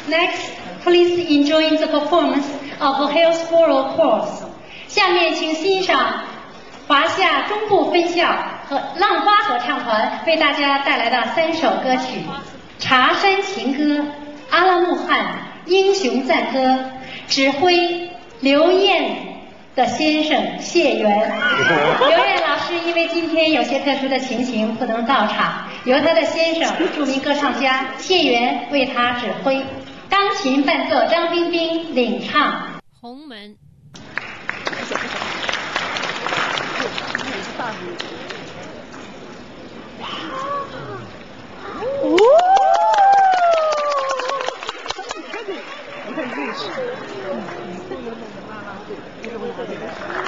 Next, please enjoy the performance of Hillsborough Chorus. 下面请欣赏华夏中部分校和浪花合唱团为大家带来的3首歌曲：《茶山情歌》、《阿拉木汗英雄赞歌》，指挥刘燕的先生谢元。刘燕老师因为今天有些特殊的情形不能到场，由他的先生著名歌唱家谢元为他指挥，钢琴伴奏张彬彬领唱。 红门。 哦！你看这个，你看这个，你不能弄拉拉队，不能弄拉拉队。